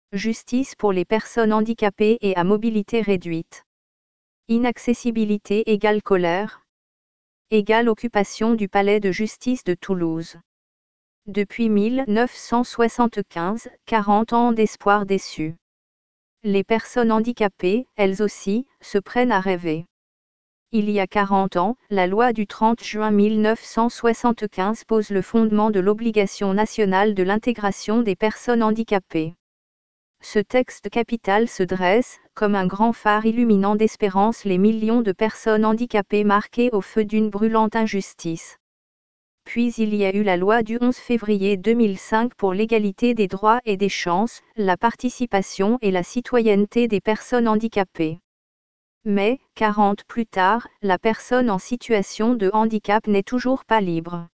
Justice pour les personnes handicapées et à mobilité réduite. Inaccessibilité égale colère. Égale occupation du palais de justice de Toulouse. Depuis 1975, 40 ans d'espoir déçu. Les personnes handicapées, elles aussi, se prennent à rêver. Il y a 40 ans, la loi du 30 juin 1975 pose le fondement de l'obligation nationale de l'intégration des personnes handicapées. Ce texte capital se dresse, comme un grand phare illuminant d'espérance les millions de personnes handicapées marquées au feu d'une brûlante injustice. Puis il y a eu la loi du 11 février 2005 pour l'égalité des droits et des chances, la participation et la citoyenneté des personnes handicapées. Mais, 40 plus tard, la personne en situation de handicap n'est toujours pas libre.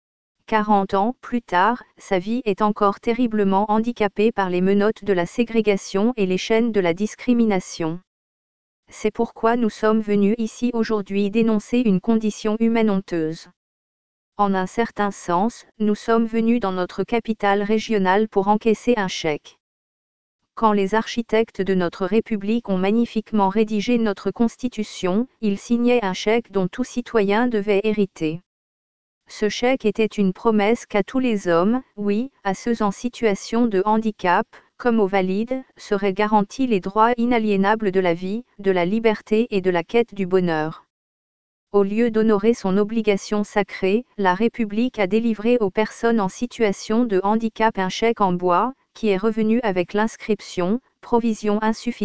40 ans plus tard, sa vie est encore terriblement handicapée par les menottes de la ségrégation et les chaînes de la discrimination. C'est pourquoi nous sommes venus ici aujourd'hui dénoncer une condition humaine honteuse. En un certain sens, nous sommes venus dans notre capitale régionale pour encaisser un chèque. Quand les architectes de notre République ont magnifiquement rédigé notre Constitution, ils signaient un chèque dont tout citoyen devait hériter. Ce chèque était une promesse qu'à tous les hommes, oui, à ceux en situation de handicap, comme aux valides, seraient garantis les droits inaliénables de la vie, de la liberté et de la quête du bonheur. Au lieu d'honorer son obligation sacrée, la République a délivré aux personnes en situation de handicap un chèque en bois, qui est revenu avec l'inscription « provision insuffisante ».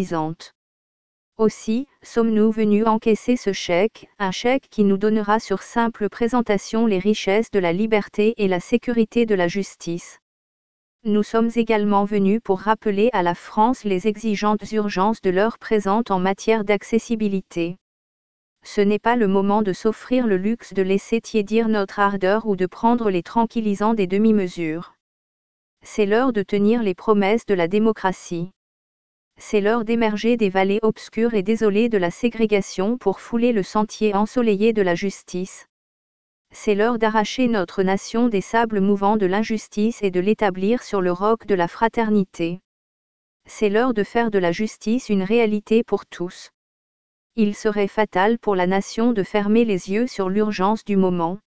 Aussi, sommes-nous venus encaisser ce chèque, un chèque qui nous donnera sur simple présentation les richesses de la liberté et la sécurité de la justice. Nous sommes également venus pour rappeler à la France les exigeantes urgences de l'heure présente en matière d'accessibilité. Ce n'est pas le moment de s'offrir le luxe de laisser tiédir notre ardeur ou de prendre les tranquillisants des demi-mesures. C'est l'heure de tenir les promesses de la démocratie. C'est l'heure d'émerger des vallées obscures et désolées de la ségrégation pour fouler le sentier ensoleillé de la justice. C'est l'heure d'arracher notre nation des sables mouvants de l'injustice et de l'établir sur le roc de la fraternité. C'est l'heure de faire de la justice une réalité pour tous. Il serait fatal pour la nation de fermer les yeux sur l'urgence du moment.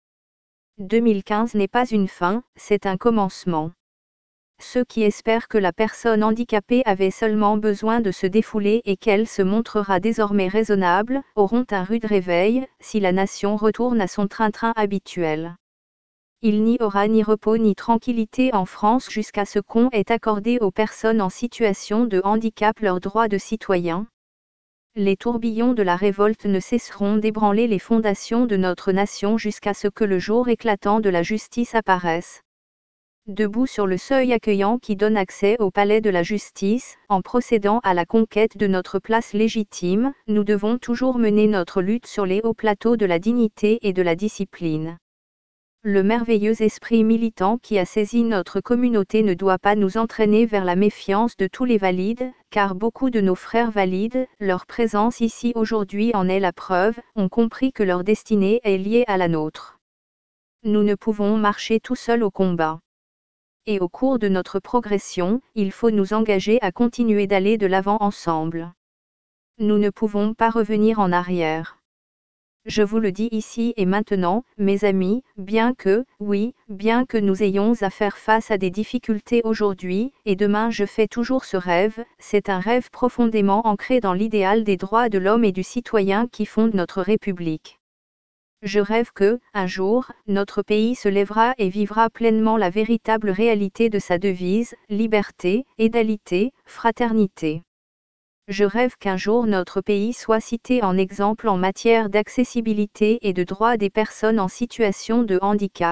2015 n'est pas une fin, c'est un commencement. Ceux qui espèrent que la personne handicapée avait seulement besoin de se défouler et qu'elle se montrera désormais raisonnable, auront un rude réveil, si la nation retourne à son train-train habituel. Il n'y aura ni repos ni tranquillité en France jusqu'à ce qu'on ait accordé aux personnes en situation de handicap leurs droits de citoyens. Les tourbillons de la révolte ne cesseront d'ébranler les fondations de notre nation jusqu'à ce que le jour éclatant de la justice apparaisse. Debout sur le seuil accueillant qui donne accès au palais de la justice, en procédant à la conquête de notre place légitime, nous devons toujours mener notre lutte sur les hauts plateaux de la dignité et de la discipline. Le merveilleux esprit militant qui a saisi notre communauté ne doit pas nous entraîner vers la méfiance de tous les valides, car beaucoup de nos frères valides, leur présence ici aujourd'hui en est la preuve, ont compris que leur destinée est liée à la nôtre. Nous ne pouvons marcher tout seuls au combat. Et au cours de notre progression, il faut nous engager à continuer d'aller de l'avant ensemble. Nous ne pouvons pas revenir en arrière. Je vous le dis ici et maintenant, mes amis, bien que nous ayons à faire face à des difficultés aujourd'hui, et demain je fais toujours ce rêve, c'est un rêve profondément ancré dans l'idéal des droits de l'homme et du citoyen qui fonde notre République. Je rêve que, un jour, notre pays se lèvera et vivra pleinement la véritable réalité de sa devise, liberté, égalité, fraternité. Je rêve qu'un jour notre pays soit cité en exemple en matière d'accessibilité et de droits des personnes en situation de handicap.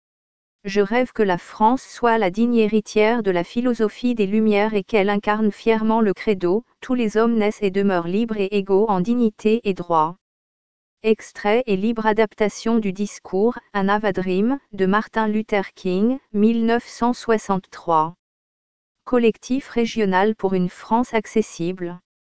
Je rêve que la France soit la digne héritière de la philosophie des Lumières et qu'elle incarne fièrement le credo « Tous les hommes naissent et demeurent libres et égaux en dignité et droit ». Extrait et libre adaptation du discours « An Ava Dream » de Martin Luther King, 1963. Collectif régional pour une France accessible.